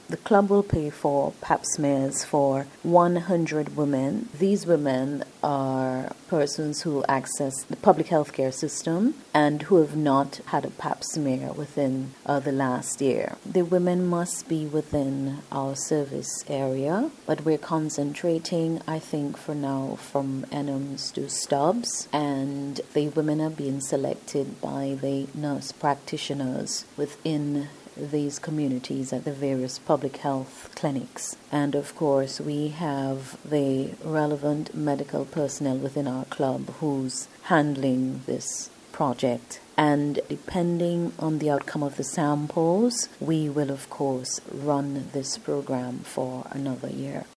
The club will pay for pap smears for 100 women. These women are persons who access the public healthcare system and who have not had a pap smear within the last year. The women must be within our service area, but we're concentrating, I think, for now from Enums to Stubbs, and the women are being selected by the nurse practitioners within these communities at the various public health clinics. And of course, we have the relevant medical personnel within our club who's handling this project. And depending on the outcome of the samples, we will of course run this program for another year.